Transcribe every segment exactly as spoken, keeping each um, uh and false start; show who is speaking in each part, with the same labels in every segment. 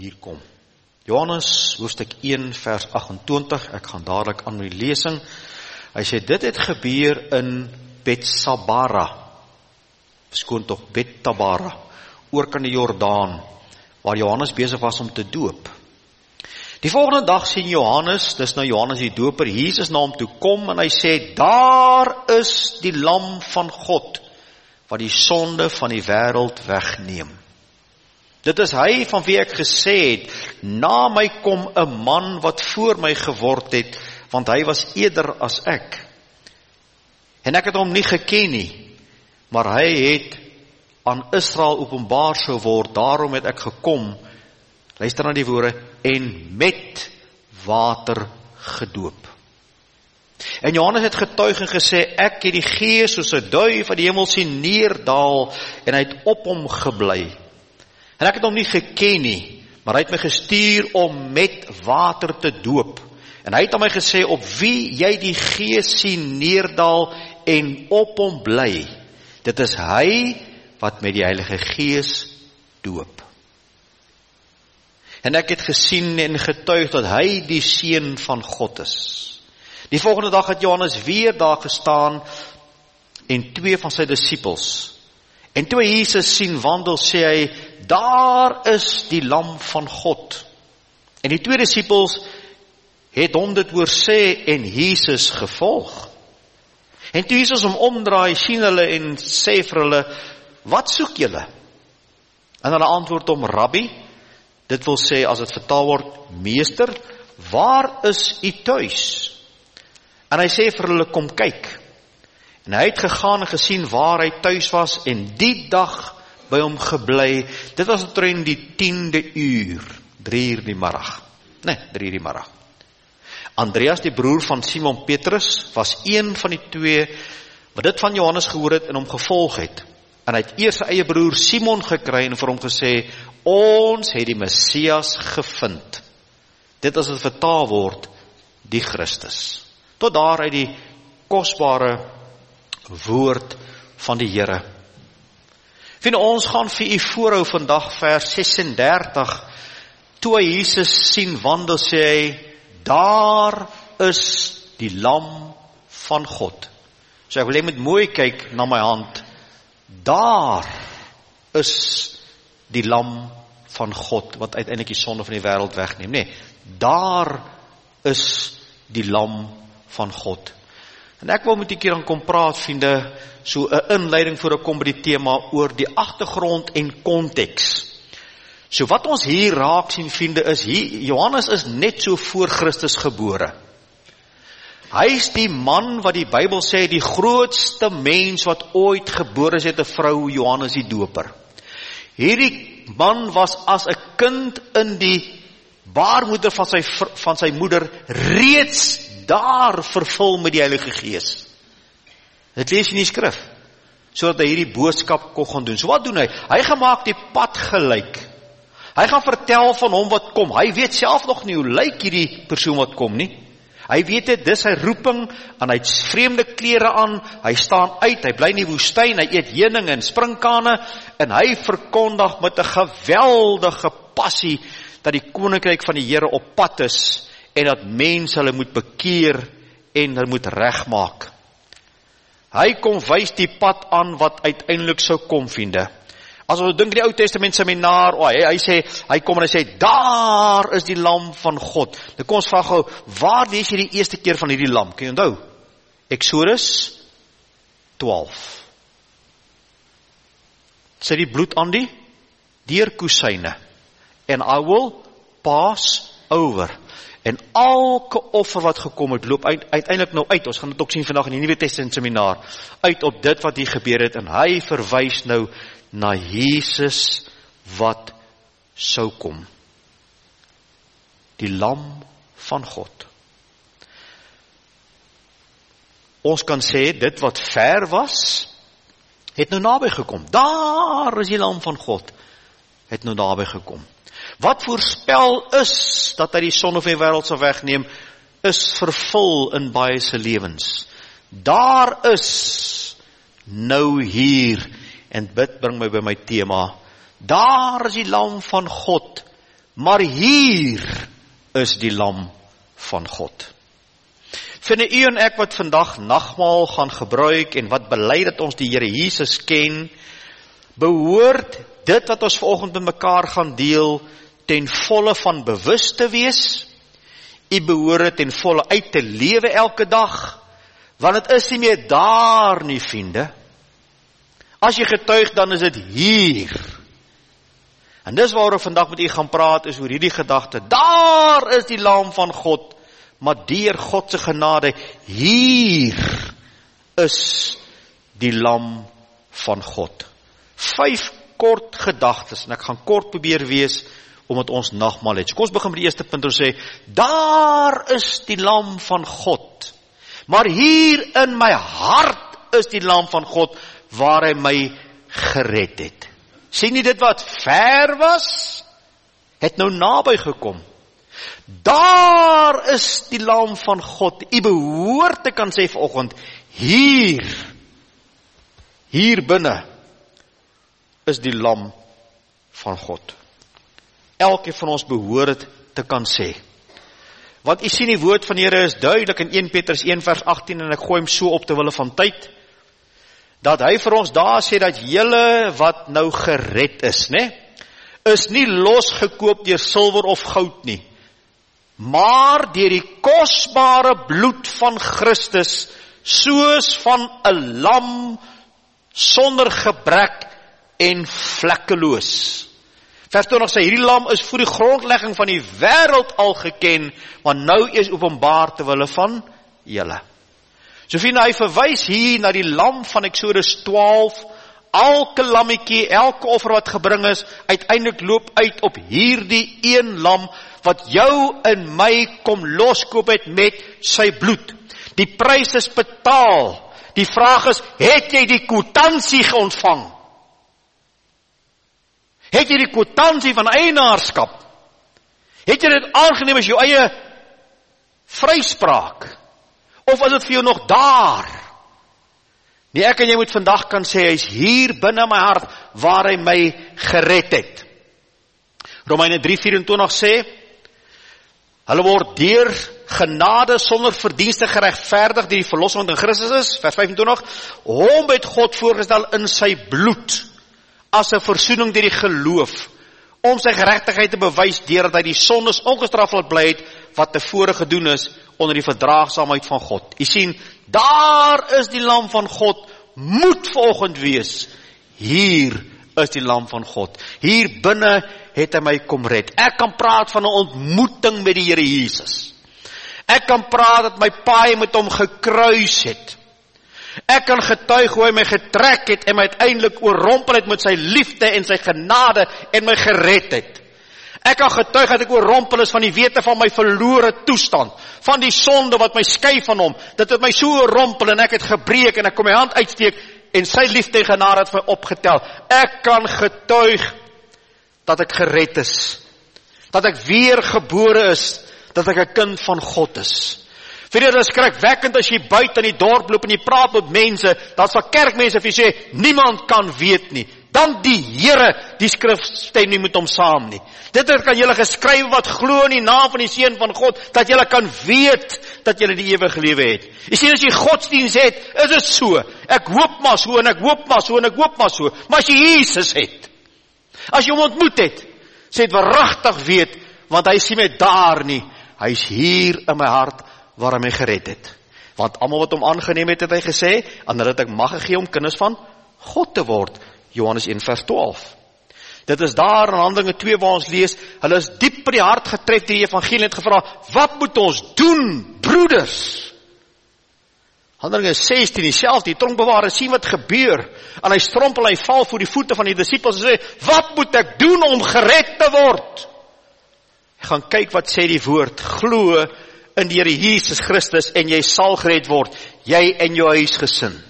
Speaker 1: hier kom. Johannes hoofstuk een vers agt-en-twintig, ek gaan dadelik aan die lesing. Hy sê, dit het gebeur in Betsabara, verskoon tog Bethabara, oor kan die Jordaan, waar Johannes besig was om te doop. Die volgende dag sien Johannes, dis nou Johannes die doper, Jesus na hom toe kom en hy sê, daar is die lam van God, wat die sonde van die wêreld wegneem. Dit is hy van wie ek gesê het, na my kom 'n man wat voor my geword het, want hy was eerder as ek. En ek het hom nie geken nie, maar hy het aan Israel openbaar sou word, daarom het ek gekom, luister na die woorde, en met water gedoop. En Johannes het getuig en gesê, ek het die Gees soos 'n duif van die hemel sien neerdaal, en hy het op hom gebly. En ek het hom nie geken nie, maar hy het my gestuur om met water te doop. En hy het aan my gesê, op wie jy die Gees sien neerdaal en op hom bly, dit is hy wat met die Heilige Gees doop. En ek het gesien en getuig dat hy die Seun van God is. Die volgende dag het Johannes weer daar gestaan en twee van sy disippels. En toe hy Jesus sien wandel, sê hy, daar is die lam van God. En die twee disippels het hom dit hoor sê en Jesus gevolg. En toe Jesus hom omdraai, sien hulle en sê vir hulle, wat soek julle? En hulle antwoord hom, Rabbi, dit wil sê, as het vertaal word, meester, waar is u tuis? En hy sê vir hulle, kom kyk. En hy het gegaan en gesien waar hy tuis was, en die dag by hom gebly. Dit was omtrent die tiende uur, drie uur die middag. Nee, drie uur die middag. Andreas, die broer van Simon Petrus, was een van die twee, wat dit van Johannes gehoor het en hom gevolg het. En hy het eers sy eie broer Simon gekry en vir hom gesê, ons het die Messias gevind. Dit as het vertaal word, die Christus. Tot daar uit die kosbare woord van die Here. Vind ons gaan vir u voorhou vandag vers sesendertig, toe hy Jesus sien wandel, sê hy, daar is die lam van God. So ek wil jy moet mooi kyk na my hand, daar is die lam van God, wat uiteindelik die sonde van die wêreld wegneem. Nee, daar is die lam van God. En ek wil met 'n keer aan kom praat, vriende, so 'n inleiding voor ek kom by die tema oor die agtergrond en konteks. So wat ons hier raak sien, vriende, is hier, Johannes is net so voor Christus gebore. Hy is die man wat die Bybel sê, die grootste mens wat ooit gebore is, het 'n vrou, Johannes die Doper. Hierdie man was as 'n kind in die baarmoeder van sy, van sy moeder reeds daar vervul met die Heilige Gees. Dit lees in die skrif, sodat hy hierdie boodskap kon gaan doen. So wat doen hy? Hy gaan maak die pad gelyk. Hy gaan vertel van hom wat kom. Hy weet self nog nie hoe lyk hierdie persoon wat kom nie. Hy weet dit, dis sy roeping, en hy het vreemde klere aan, hy staan uit, hy bly in die woestyn, hy eet heuning en springkane, en hy verkondig met 'n geweldige passie, dat die koninkryk van die Here op pad is, en dat mense hulle moet bekeer, en hulle moet regmaak. Hy kom wys die pad aan, wat uiteindelik sou kom, vriende. As ons dink die Ou Testament seminar, oh, hy, hy sê, hy kom en hy sê, daar is die lam van God. Dan kom ons vraag gou, waar lees jy die eerste keer van hierdie lam? Kan jy onthou? Exodus twaalf. Sê die bloed aan die deurkusyne. And I will pass over. En elke offer wat gekom het, loop uiteindelik nou uit, ons gaan dit ook sien vandag in die Nuwe Testament seminar, uit op dit wat hier gebeur het, en hy verwys nou na Jesus wat sou kom. Die lam van God. Ons kan sê, dit wat ver was, het nou naby gekom. Daar is die lam van God, het nou naby gekom. Wat voorspel is, dat hy die sonde van die wêreld sal wegneem, is vervul in baie se lewens. Daar is nou hier, en dit bring my by my tema, daar is die lam van God, maar hier is die lam van God. Vind u en ek wat vandag nagmaal gaan gebruik en wat bely dat ons die Here Jesus ken, behoort dit wat ons vanoggend met mekaar gaan deel ten volle van bewus te wees. U behoort dit ten volle uit te lewe elke dag, want het is nie meer daar nie, vriende. As jy getuig, dan is dit hier. En dis waaroor vandag met u gaan praat, is oor hierdie gedagte. Daar is die lam van God, maar deur God se genade, hier is die lam van God. Vyf kort gedagtes, en ek gaan kort probeer wees, omdat ons nagmaal het. So kom ons begin met die eerste punt, ons sê, daar is die lam van God, maar hier in my hart is die lam van God, waar hy my gered het. Sien nie dit wat ver was, het nou naby gekom. Daar is die lam van God. U behoort te kan sê vanoggend, hier, hier binne, is die lam van God. Elke van ons behoort het te kan sê. Want u sien die woord van die Here is duidelik in Eerste Petrus een vers agttien, en ek gooi hom so op te wille van tyd, dat hy vir ons daar sê, dat julle wat nou gered is, ne, is nie losgekoop deur silwer of goud nie, maar deur die kosbare bloed van Christus, soos van 'n lam sonder gebrek en vlekkeloos. Vers twintig sê, hierdie lam is voor die grondlegging van die wêreld al geken, maar nou is openbaar te wille van julle. So vriende, hy verwys hier na die lam van Eksodus twaalf, elke lammetjie, elke offer wat gebring is, uiteindelik loop uit op hierdie een lam, wat jou en my kom loskoop het met sy bloed. Die prys is betaal. Die vraag is, het jy die kwitansie ontvang? Het jy die kwitansie van eienaarskap? Het jy dit aangeneem as jou eie vryspraak? Of is dit vir jou nog daar? Nee, ek en jy moet vandag kan sê, hy is hier binne my hart, waar hy my gered het. Romeine drie vyf-en-twintig sê, hulle word deur genade sonder verdienste geregverdig, die die verlossing in Christus is, vers vyf-en-twintig, hom het God voorgestel in sy bloed, as 'n versoening deur die geloof, om sy geregtigheid te bewys, deurdat hy die sondes ongestraf laat bly het, wat tevore gedoen is, onder die verdraagsaamheid van God. U sien, daar is die lam van God, moet vanoggend wees, hier is die lam van God, hier binne het hy my kom red. Ek kan praat van 'n ontmoeting met die Here Jesus. Ek kan praat dat my paai met hom gekruis het. Ek kan getuig hoe hy my getrek het en my uiteindelik oorrompel het met sy liefde en sy genade en my gered het. Ek kan getuig dat ek oorrompel is van die wete van my verlore toestand, van die sonde wat my skei van hom, dat het my so oorrompel en ek het gebreek en ek kom my hand uitsteek en sy liefde en genade het my opgetel. Ek kan getuig dat ek gered is, dat ek weergebore is, dat ek 'n kind van God is. Vir dit is skrikwekkend as jy buite in die dorp loop en jy praat met mense, dan sal kerkmense vir jy sê, niemand kan weet nie. Dan die Here, die skrif stem nie met hom saam nie. Dit kan julle geskryf wat glo in die naam van die Seun van God, dat julle kan weet dat julle die ewige lewe het. Jy sien, as jy godsdienst het, is dit so. Ek hoop maar so en ek hoop maar so en ek hoop maar so. Maar as jy Jesus het, as jy hom ontmoet het, sê het waaragtig weet, want hy sien my daar nie. Hy is hier in my hart, waar hy my gered het. Want almal wat hom aangeneem het, het hy gesê, en dat ek mag gegee om kinders van God te word. Johannes een vers twaalf. Dit is daar in Handelinge twee waar ons lees, hulle is diep in die hart getref deur die evangelie het gevra, wat moet ons doen, broeders? Handelinge sestien, dieselfde, die tronkbewaarder sien wat gebeur, en hy strompel, hy val voor die voete van die disippels, en sê, wat moet ek doen om gered te word? Hy gaan kyk wat sê die woord, glo in die Here Jesus Christus, en jy sal gered word, jy en jou huisgesin.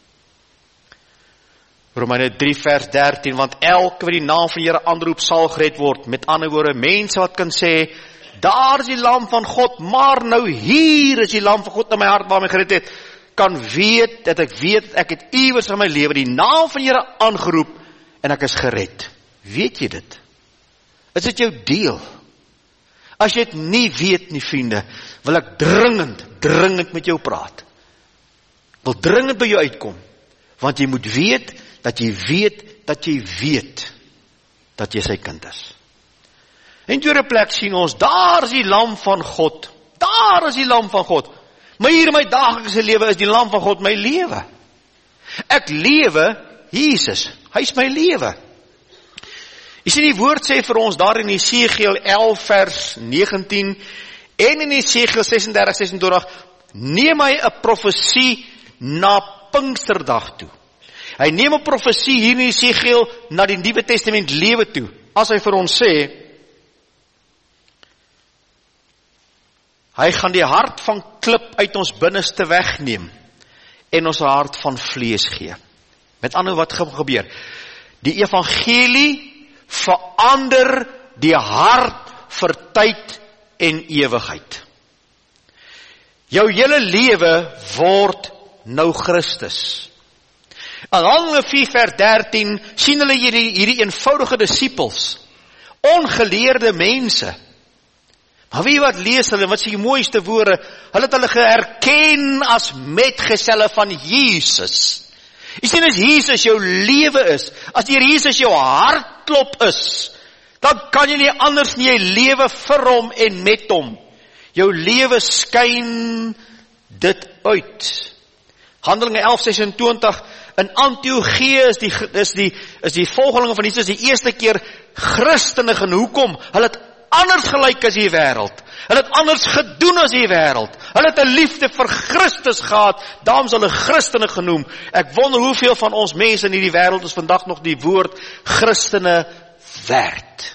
Speaker 1: Romeine drie vers dertien, want elke wat die naam van die Here aanroep sal gered word. Met ander woorde, mense wat kan sê, daar is die lam van God, maar nou hier is die lam van God in my hart waar my gered het, kan weet dat ek weet, ek het iewers in my lewe die naam van die Here aangeroep en ek is gered. Weet jy dit? Is dit jou deel? As jy het nie weet nie, vriende, wil ek dringend, dringend met jou praat. Ek wil dringend by jou uitkom, want jy moet weet, dat jy weet, dat jy weet, dat jy sy kind is. En tweede plek sien ons, daar is die lam van God, daar is die lam van God. Maar hier in my daaglikse lewe is die lam van God my lewe. Ek lewe Jesus, hy is my lewe. Jy sien die woord sê vir ons daar in Esegiel elf vers negentien en in Esegiel ses en dertig ses en twintig, neem hy 'n profesie na Pinksterdag toe. Hy neem 'n profesie hier in Esegiel na die Nuwe Testament lewe toe. As hy vir ons sê, hy gaan die hart van klip uit ons binneste wegneem en ons hart van vlees gee. Met ander wat gebeur? Die evangelie verander die hart vir tyd en ewigheid. Jou hele lewe word nou Christus. In Handelinge vier vers dertien sien hulle hierdie, hierdie eenvoudige disippels, ongeleerde mense. Maar wie wat lees hulle, wat is die mooiste woorde? Hulle het hulle geherken as metgeselle van Jesus. Jy sien, as Jesus jou lewe is, as die Jesus jou hartklop is, dan kan jy nie anders nie, jy lewe vir hom en met hom. Jou lewe skyn dit uit. Handelinge elf ses en twintig, in Antiochië is die, is die, is die volgelinge van Jesus die eerste keer Christene genoem. Hoekom? Hulle het anders gelyk as die wêreld. Hulle het anders gedoen as die wêreld. Hulle het 'n liefde vir Christus gehad, daarom is hulle Christene genoem. Ek wonder hoeveel van ons mense in hierdie wêreld is vandag nog die woord Christene werd.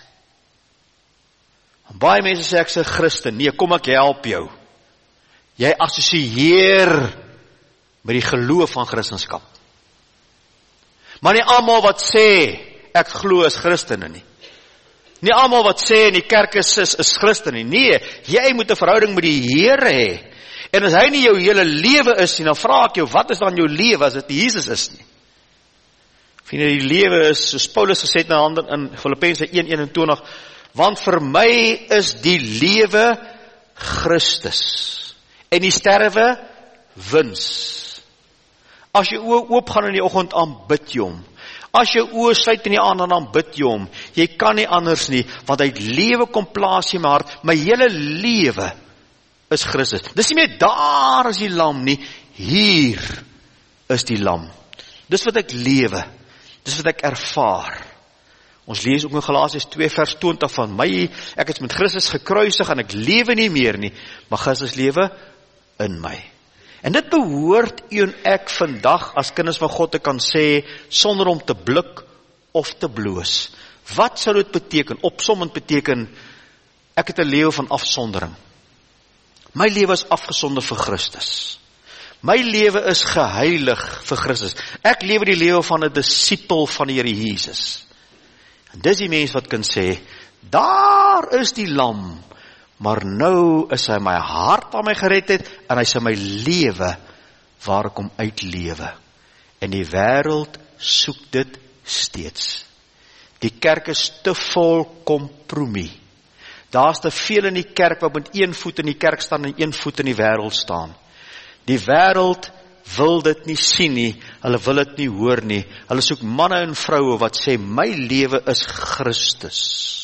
Speaker 1: Baie mense sê ek is 'n Christen. Nee, kom ek help jou. Jy assosieer met die geloof van Christendom. Maar nie almal wat sê ek glo is Christene nie. Nie almal wat sê in die kerk is, is, is Christen nie. Nee, jy moet 'n verhouding met die Here hê. En as hy nie jou hele lewe is nie, dan vra ek jou, wat is dan jou lewe as dit nie Jesus is nie? Vriende, die lewe is, soos Paulus gesê het in, in Filippense een eenentwintig, want vir my is die lewe Christus. En die sterwe wins. As jy oë oop gaan in die oggend, aanbid jy hom. As jy oë sluit in die aand, dan bid jy hom. Jy kan nie anders nie, want hy het lewe kom plaas in my hart. My hele lewe is Christus. Dis nie meer daar is die lam nie, hier is die lam. Dis wat ek lewe. Dis wat ek ervaar. Ons lees ook in Galasiërs twee vers twintig van my, ek is met Christus gekruisig en ek lewe nie meer nie, maar Christus lewe in my. En dit behoort u en ek vandag as kinders van God te kan sê, sonder om te blik of te bloos. Wat sou dit beteken? Opsommend beteken, ek het 'n lewe van afsondering. My lewe is afgesonder vir Christus. My lewe is geheilig vir Christus. Ek lewe die lewe van 'n disipel van die Here Jesus. En dis die mens wat kan sê, daar is die lam, maar nou is hy my hart waar my gered het, en hy is my lewe waar ek hom uitlewe. En die wêreld soek dit steeds. Die kerk is te vol kompromie. Daar's te veel in die kerk wat met een voet in die kerk staan en een voet in die wêreld staan. Die wêreld wil dit nie sien nie, hulle wil dit nie hoor nie. Hulle soek manne en vroue wat sê, my lewe is Christus.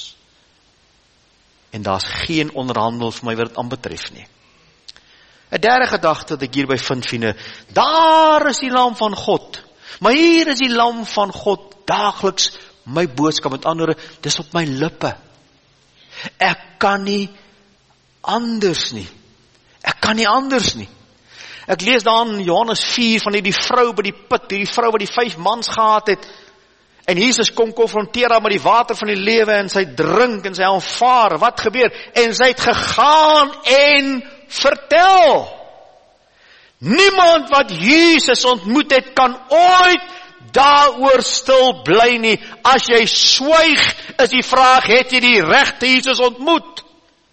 Speaker 1: En daar's geen onderhandel vir my wat dit aanbetref nie. 'n Derde gedagte wat ek hierby vind, vriende, daar is die lam van God. Maar hier is die lam van God daagliks my boodskap. Met ander woorde, dis op my lippe. Ek kan nie anders nie. Ek kan nie anders nie. Ek lees dan in Johannes vier van die vrou by die put, die vrou wat die vyf mans gehad het. En Jesus kom konfronteer haar met die water van die lewe en sy drink en sy aanvaar. Wat gebeur? En sy het gegaan en vertel. Niemand wat Jesus ontmoet het, kan ooit daaroor stil bly nie. As jy swyg, is die vraag, het jy die regte Jesus ontmoet?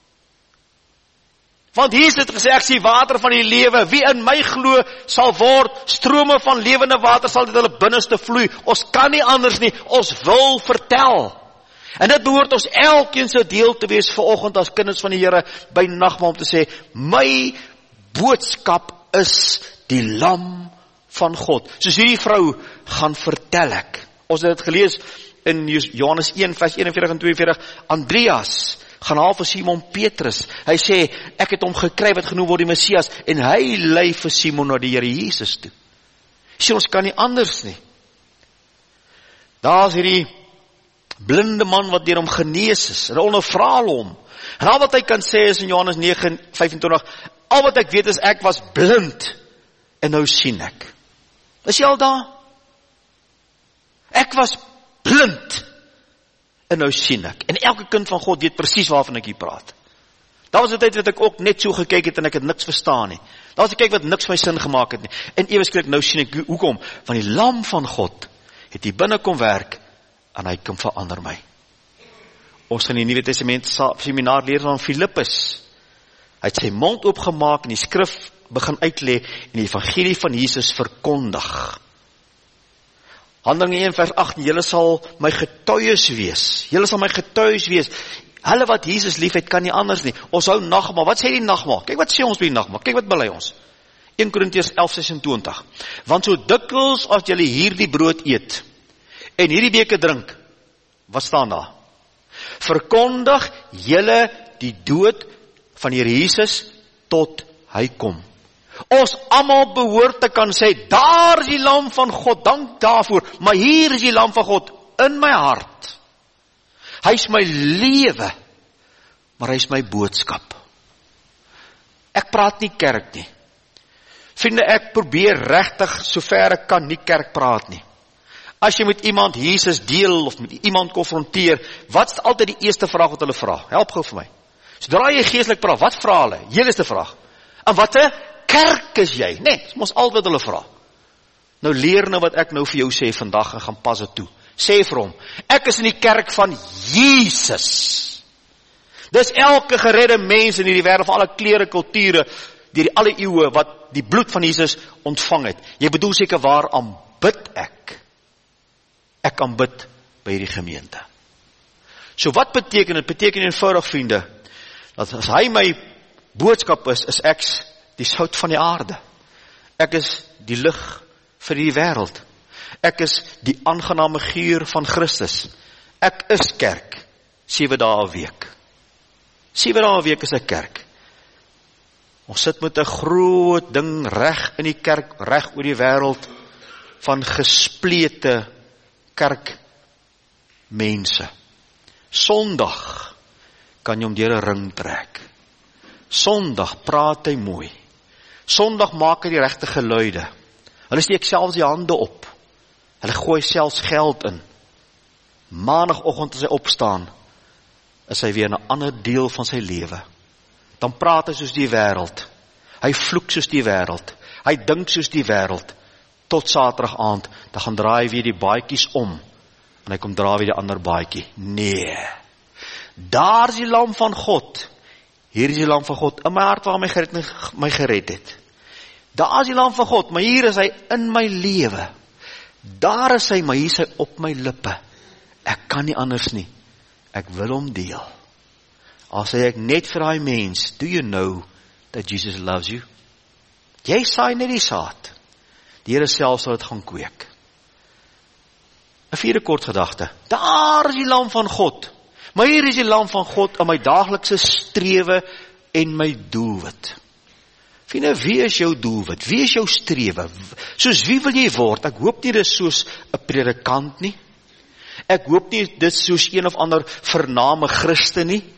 Speaker 1: Want Jesus het gesê, ek is die water van die lewe. Wie in my glo sal word, strome van lewende water sal uit hulle binneste vloei. Ons kan nie anders nie, ons wil vertel. En dit behoort ons elkeen se deel te wees vanoggend as kinders van die Here by nagmaal om te sê, my boodskap is die lam van God. Soos hierdie vrou gaan vertel ek. Ons het dit gelees in Johannes een vers eenenveertig en tweeënveertig. Andreas gaan haal vir Simon Petrus. Hy sê, ek het hom gekry wat genoem word die Messias, en hy lei vir Simon na die Here Jesus toe. Sê, ons kan nie anders nie. Daar is hierdie blinde man wat deur hom genees is, en hulle ondervra hom. En al wat hy kan sê is in Johannes negen vyfentwintig, al wat ek weet is ek was blind, en nou sien ek. Is jy al daar? Ek was blind, en nou sien ek. En elke kind van God weet presies waarvan ek hier praat. Daar was 'n tyd wat ek ook net so gekyk het en ek het niks verstaan nie. Daar was 'n kyk wat niks my sin gemaak het nie. En ewe skielik nou sien ek hoekom? Want die lam van God het hier binne kom werk en hy kom verander my. Ons gaan in die Nuwe Testament seminar leer van Filippus. Hy het sy mond oopgemaak en die skrif begin uitlê en die evangelie van Jesus verkondig. Handelinge een vers agt, julle sal my getuies wees. Julle sal my getuies wees. Hulle wat Jesus lief het, kan nie anders nie. Ons hou nagmaal. Wat sê die nagmaal? Kyk wat sê ons by die nagmaal. Kyk wat bely ons. een Korintiërs elf sesentwintig. Want so dikwels as julle hierdie brood eet en hierdie beker drink, wat staan daar? Verkondig julle die dood van die Here Jesus tot hy kom. Ons almal behoort te kan sê, daar is die lam van God, dank daarvoor, maar hier is die lam van God in my hart. Hy is my lewe, maar hy is my boodskap. Ek praat nie kerk nie. Vriende, ek probeer regtig sover ek kan nie kerk praat nie. As jy met iemand Jesus deel of met iemand konfronteer, wat is altyd die eerste vraag wat hulle vra? Help gou vir my. Sodra jy geestelik praat, wat vra hulle? Heel eerste vraag. En wat 'n kerk is jy? Nee, dis mos al wat hulle vra. Nou leer nou wat ek nou vir jou sê vandag en gaan pas dit toe. Sê vir hom, ek is in die kerk van Jesus. Dis elke geredde mens in hierdie wêreld van alle kleure, kulture, deur alle eeue wat die bloed van Jesus ontvang het. Jy bedoel seker, waar aanbid ek? Ek aanbid by hierdie gemeente. So wat beteken dit? Beteken eenvoudig, vriende, dat as hy my boodskap is, is ek die sout van die aarde. Ek is die lig vir die wêreld. Ek is die aangename geur van Christus. Ek is kerk, sewe dae 'n week. Sewe dae 'n week is 'n kerk. Ons sit met 'n groot ding reg in die kerk, reg oor die wêreld, van gesplete kerkmense. Sondag kan jy hom deur 'n ring trek. Sondag praat hy mooi. Sondag maak hy die regte geluide. Hulle steek selfs die hande op. Hulle gooi selfs geld in. Maandagoggend as hy opstaan, is hy weer in 'n ander deel van sy lewe. Dan praat hy soos die wêreld. Hy vloek soos die wêreld. Hy dink soos die wêreld. Tot Saterdag aand, dan gaan draai hy weer die baadjies om. En hy kom draai weer die ander baadjie. Nee. Daar is die lam van God. Hier is die lam van God in my hart waar my gered, my gered het. Daar is die lam van God, maar hier is hy in my lewe. Daar is hy, maar hier is hy op my lippe. Ek kan nie anders nie. Ek wil hom deel. Al sê ek net vir daai mens, do you know that Jesus loves you? Jy saai net die saad. Die Here self sal dit gaan kweek. 'n Vierde kort gedagte. Daar is die lam van God. Maar hier is die lam van God in my daaglikse strewe en my doelwit. Vriende, wie is jou doelwit? Wie is jou strewe? Soos wie wil jy word? Ek hoop nie dit is soos 'n predikant nie. Ek hoop nie dit is soos een of ander vername Christen nie.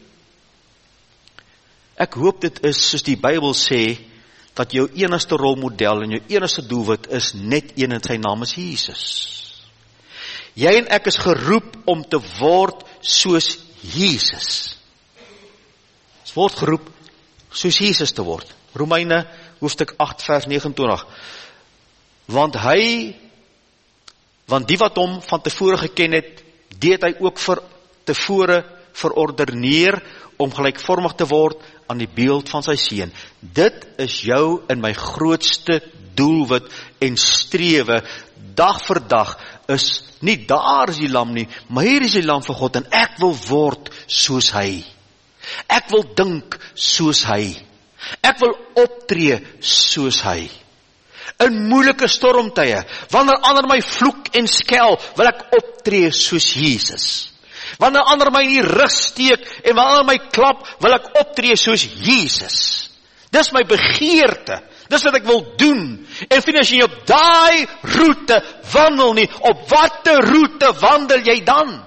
Speaker 1: Ek hoop dit is soos die Bybel sê, dat jou enigste rolmodel en jou enigste doelwit is net een en sy naam is Jesus. Jy en ek is geroep om te word soos Jesus. Ons word geroep soos Jesus te word. Romeine hoofstuk agt vers negenentwintig. Want hy, want die wat hom van tevore geken het, deed hy ook vir tevore verordeneer om gelijkvormig te word aan die beeld van sy seun. Dit is jou en my grootste doelwit en strewe, dag vir dag, is nie daar is die lam nie, maar hier is die lam van God, en ek wil word soos hy. Ek wil dink soos hy. Ek wil optree soos hy. In moeilike stormtye, wanneer ander my vloek en skel, wil ek optree soos Jesus. Wanneer ander my in die rug steek, en wanneer my klap, wil ek optree soos Jesus. Dis my begeerte, dis wat ek wil doen. En vind as jy op daai roete wandel nie, op watter roete wandel jy dan?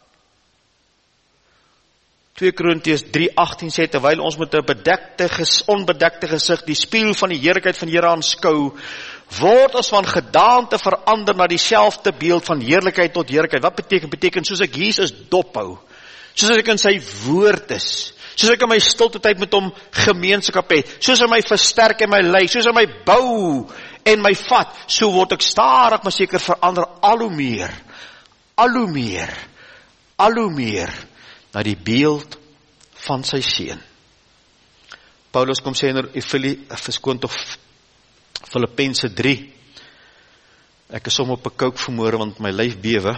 Speaker 1: twee Korintiërs drie agtien sê, terwyl ons met 'n bedekte, onbedekte gesig die spieël van die heerlikheid van die Here aanskou, word ons van gedaante verander na dieselfde beeld van heerlikheid tot heerlikheid. Wat beteken? Beteken soos ek Jesus dophou, soos ek in sy woord is, soos ek in my stilte tyd met hom gemeenskap het, soos hy my versterk en my lei, soos hy my bou en my vat, so word ek stadig maar seker verander al hoe meer, al hoe meer, al hoe meer, na die beeld van sy seun. Paulus kom sê in Filippense drie, ek is som op 'n kook vanmôre, want my lyf bewe,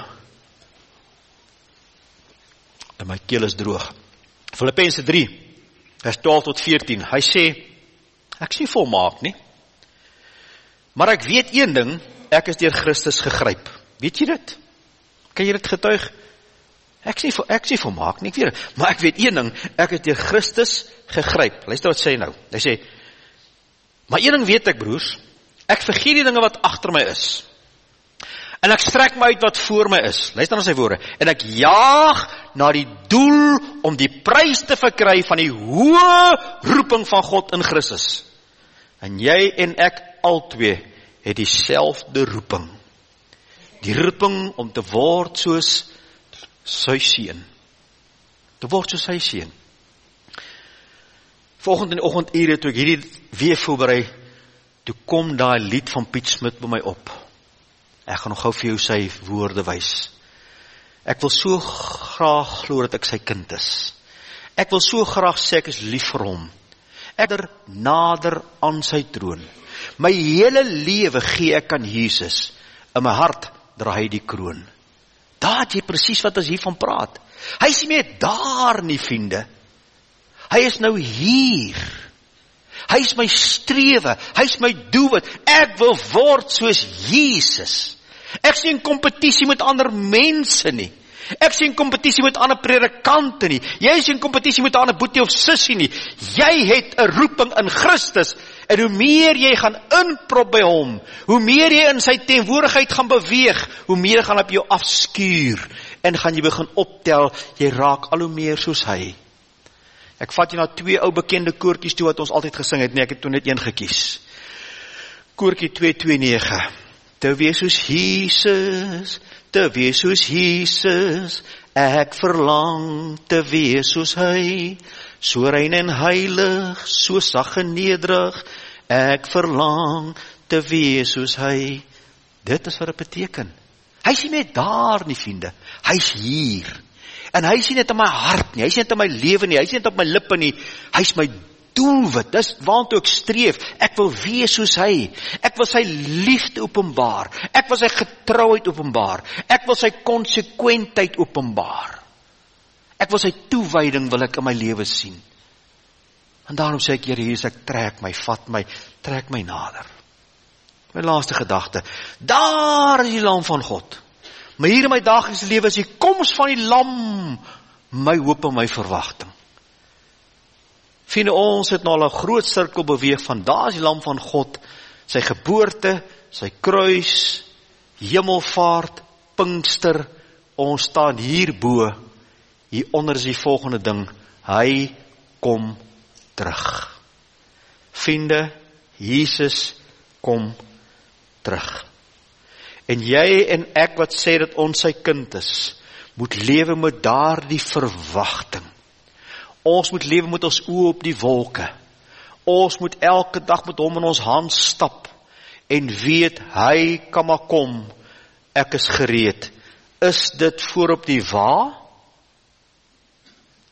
Speaker 1: en my keel is droog. Filippense drie, vers twaalf tot veertien, hy sê, ek is nie volmaak nie, maar ek weet een ding, ek is deur Christus gegryp. Weet jy dit? Kan jy dit getuig? Ek sê, ek sê volmaak nie, ek weet, maar ek weet een ding, ek het deur Christus gegryp. Luister wat sê hy nou. Hy sê, maar een ding weet ek, broers, ek vergeet die dinge wat agter my is. En ek strek my uit wat voor my is. Luister na sy woorde. En ek jaag na die doel om die prys te verkry van die hoë roeping van God in Christus. En jy en ek albei het dieselfde roeping. Die roeping om te word soos sy seun. Te word soos sy seun. Vanoggend in die oggendure toe ek hierdie weer voorberei, toe kom daai lied van Piet Smit by my op. Ek gaan nog gou vir jou sy woorde wys. Ek wil so graag glo dat ek sy kind is. Ek wil so graag sê ek is lief vir hom. Ek er nader aan sy troon. My hele lewe gee ek aan Jesus. In my hart dra hy die kroon. Daar het jy presies wat ons hiervan praat. Hy is nie meer daar nie, vriende. Hy is nou hier. Hy is my strewe, hy is my doelwit. Ek wil word soos Jesus. Ek sien kompetisie met ander mense nie. Ek sien kompetisie met ander predikante nie. Jy sien kompetisie met ander boetie of sussie nie. Jy het 'n roeping in Christus. En hoe meer jy gaan inprop by hom, hoe meer jy in sy teenwoordigheid gaan beweeg, hoe meer gaan op jou afskuur. En gaan jy begin optel, jy raak al hoe meer soos hy. Ek vat jy na twee ou bekende koortjies toe wat ons altyd gesing het, nee, ek het toe net een gekies. Koortjie twee twee nege. Te wees soos Jesus, te wees soos Jesus, ek verlang te wees soos hy, so rein en heilig, so sag en nederig, ek verlang te wees soos hy. Dit is wat dit beteken. Hy is nie net daar nie, vriende, hy is hier. En hy is nie net in my hart nie, hy is nie net in my lewe nie, hy is nie net op my lippe nie, hy is my doelwit, dis waartoe ek streef. Ek wil wees soos hy, ek wil sy liefde openbaar, ek wil sy getrouheid openbaar, ek wil sy konsekwentheid openbaar, ek wil sy toewyding wil ek in my lewe sien. En daarom sê ek, Here Jesus, ek trek my, vat my, trek my nader. My laaste gedagte, daar is die lam van God. Maar hier in my daaglikse lewe is die koms van die lam my hoop en my verwagting. Vriende, ons het nou al 'n groot sirkel beweeg van daar is die lam van God, sy geboorte, sy kruis, hemelvaart, Pinkster, ons staan hierbo, hieronder is die volgende ding, hy kom terug. Vriende, Jesus kom terug. En jy en ek wat sê dat ons sy kind is, moet lewe met daardie verwagting. Ons moet lewe met ons oë op die wolke. Ons moet elke dag met hom in ons hand stap en weet, hy kan maar kom, ek is gereed. Is dit voor op die wa?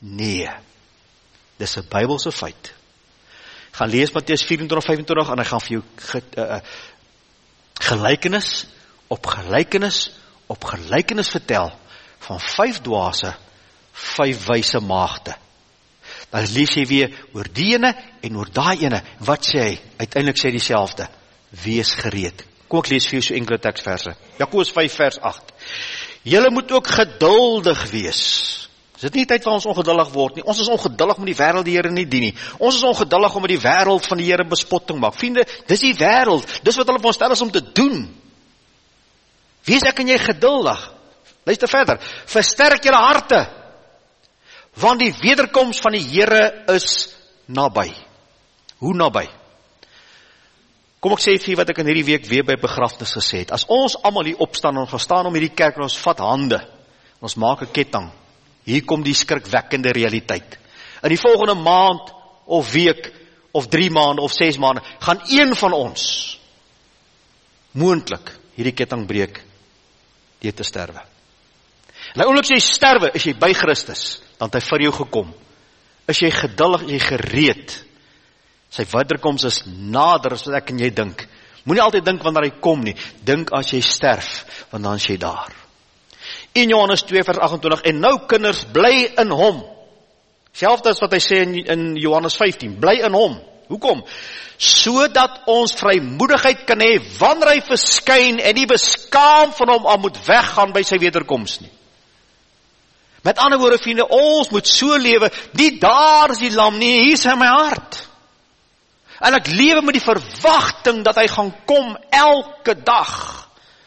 Speaker 1: Nee. Dis 'n Bybelse feit. Ek gaan lees Matteus vyf-en-twintig, vyf-en-twintig en ek gaan vir jou ge, uh, gelykenis op gelykenis op gelykenis vertel van vyf dwaase, vyf wyse maagde. Dan lees jy weer oor die ene en oor daai ene. Wat sê hy? Uiteindelik sê hy dieselfde. Wees gereed. Kom ek lees vir jou so enkele teksverse. Jakobus vyf vers agt. Julle moet ook geduldig wees. Is dit nie tyd waar ons ongeduldig word nie? Ons is ongeduldig om die wêreld die Here nie dien nie. Ons is ongeduldig om met die wêreld van die Here bespotting maak. Vriende, dis die wêreld. Dis wat hulle van ons stel is om te doen. Wees ek en jy geduldig. Luister verder. Versterk julle harte, want die wederkoms van die Here is naby. Hoe naby? Kom ek sê vir wat ek in hierdie week weer by begrafnis gesê het. As ons almal hier opstaan en gaan staan om hierdie kerk en ons vat hande, ons maak 'n ketting. Hier kom die skrikwekkende realiteit. In die volgende maand of week of drie maande of ses maande gaan een van ons moontlik hierdie ketting breek deur te sterwe. En nou oomblik as jy sterwe, is jy by Christus, dan het hy vir jou gekom. Is jy geduldig, is jy gereed? Sy wederkoms is nader as wat ek en jy dink. Moenie altyd dink wanneer hy kom nie. Dink as jy sterf, want dan is jy daar. In Johannes twee vers agt-en-twintig, en nou kinders, bly in hom. Selfs as wat hy sê in, in Johannes vyftien, bly in hom. Hoekom? Sodat ons vrymoedigheid kan hê wanneer hy verskyn en nie beskaam van hom al moet weggaan by sy wederkoms nie. Met ander woorde, vriende, ons moet so lewe, nie daar is die lam nie, hier is in my hart. En ek lewe met die verwagting dat hy gaan kom elke dag.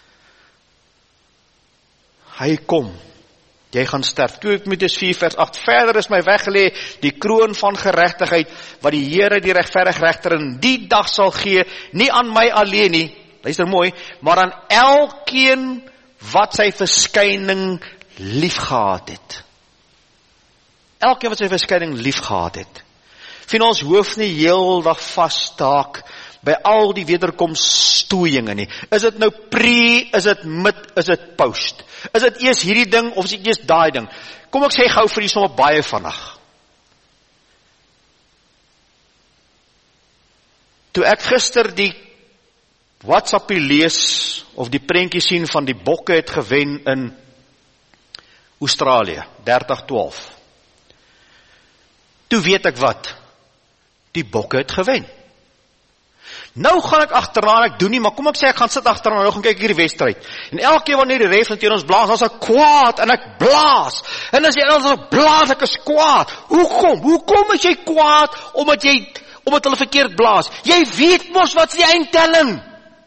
Speaker 1: Hy kom. Jy gaan sterf. twee Timoteus vier vers agt. Verder is my weggelê die kroon van geregtigheid wat die Here die regverdige regter in die dag sal gee, nie aan my alleen nie. Luister mooi, maar aan elkeen wat sy verskyning liefgehad het. Elkeen wat sy verskyning liefgehad het. Vind ons hoef nie heeldag vasstaak by al die wederkomstoeïnge nie. Is dit nou pre, is dit mid, is dit post? Is dit eers hierdie ding of is dit eers daai ding? Kom ek sê gou vir die sommer baie vinnig. Toe ek gister die WhatsAppie lees of die prentjie sien van die bokke het gewen in Australië, dertig twaalf. Toe weet ek wat? Die bokke het gewen. Nou gaan ek agteraan, ek doen nie, maar kom ek sê ek gaan sit agteraan, nou gaan kyk hierdie wedstryd. En elke keer wanneer die ref teen ons blaas, dan is ek kwaad en ek blaas. En as jy as ek blaas, ek is kwaad. Hoekom? Hoekom is jy kwaad omdat jy omdat hulle verkeerd blaas? Jy weet mos wat is die eindtelling.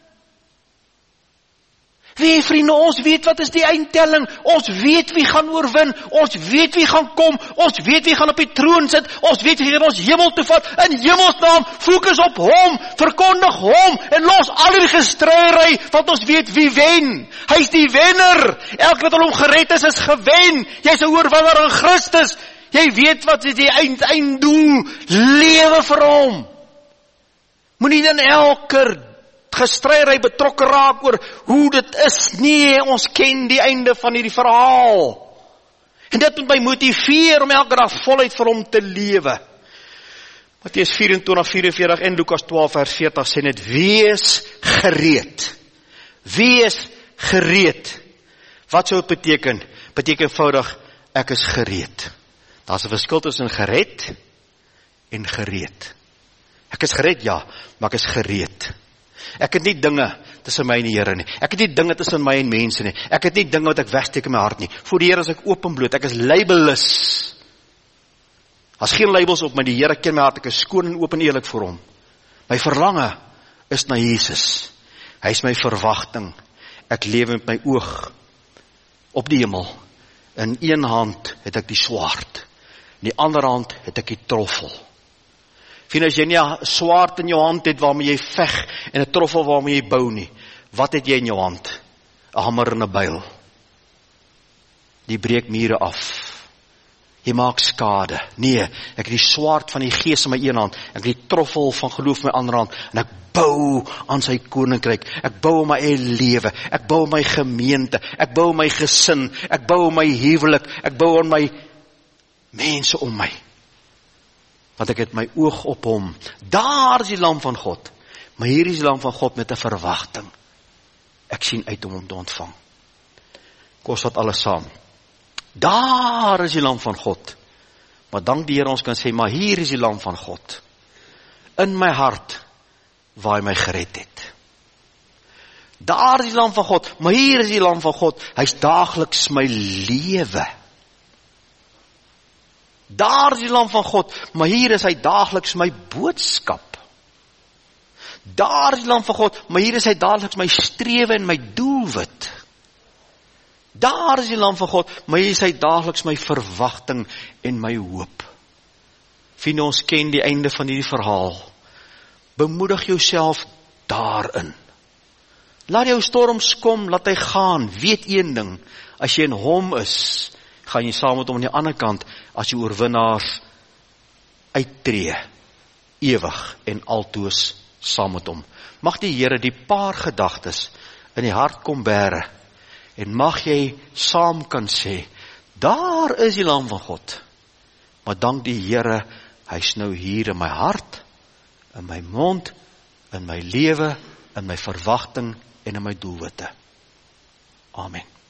Speaker 1: Wie vriende, ons weet wat is die eindtelling. Ons weet wie gaan oorwin. Ons weet wie gaan kom. Ons weet wie gaan op die troon sit. Ons weet wie gaan ons hemel toe vat. In hemelsnaam, fokus op hom, verkondig hom en los al die gestryery, want ons weet wie wen. Hy is die wenner. Elke wat hom gered is, is gewen. Jy's 'n oorwinnaar in Christus. Jy weet wat is die eind einddoel. Lewe vir hom. Moenie dan elke gestryery betrokke raak oor hoe dit is. Nee, ons ken die einde van hierdie verhaal. En dit moet my motiveer om elke dag voluit vir hom te lewe. Matteus vyf-en-twintig, vyf-en-veertig en Lukas twaalf vers veertig sê net, wees gereed. Wees gereed. Wat sou dit beteken? Beteken eenvoudig, ek is gereed. Daar's 'n verskil tussen gered en gereed. Ek is gered, ja, maar ek is gereed. Ek het nie dinge tussen my en die Here nie. Ek het nie dinge tussen my en mense nie. Ek het nie dinge wat ek wegsteek in my hart nie. Voor die Here is ek oop en bloot. Ek is labelless. As geen labels op my, die Here ken my hart. Ek is skoon en oop en eerlik voor hom. My verlange is na Jesus. Hy is my verwagting. Ek lewe met my oog op die hemel. In een hand het ek die swaard. In die ander hand het ek die troffel. Vind as jy nie 'n swaard in jou hand het waarmee jy veg en 'n troffel waarmee jy bou nie, wat het jy in jou hand? 'n Hamer en 'n byl. Die breek mure af. Jy maak skade. Nee, ek het die swaard van die Gees in my een hand, ek het die troffel van geloof in my ander hand en ek bou aan sy koninkryk. Ek bou my eie lewe. Ek bou my gemeente. Ek bou my gesin. Ek bou my huwelik. Ek bou aan my mense om my, want ek het my oog op hom. Daar is die lam van God, maar hier is die lam van God met 'n verwagting. Ek sien uit om hom te ontvang. Kos wat alles saam. Daar is die lam van God, maar dank die Here ons kan sê, maar hier is die lam van God, in my hart, waar hy my gered het. Daar is die lam van God, maar hier is die lam van God, hy is daagliks my lewe. Daar is die lam van God, maar hier is hy daagliks my boodskap. Daar is die lam van God, maar hier is hy daagliks my strewe en my doelwit. Daar is die lam van God, maar hier is hy daagliks my verwagting en my hoop. Vriende, ons ken die einde van hierdie verhaal. Bemoedig jouself daarin. Laat jou storms kom, laat hy gaan. Weet een ding, as jy in hom is, gaan jy saam met hom aan die ander kant, as jy oorwinnaars uittree, ewig en altoos saam met hom. Mag die Here die paar gedagtes in die hart kom bære, en mag jy saam kan sê, daar is die lam van God, maar dank die Here, hy is nou hier in my hart, in my mond, in my lewe, in my verwagting en in my doelwitte. Amen.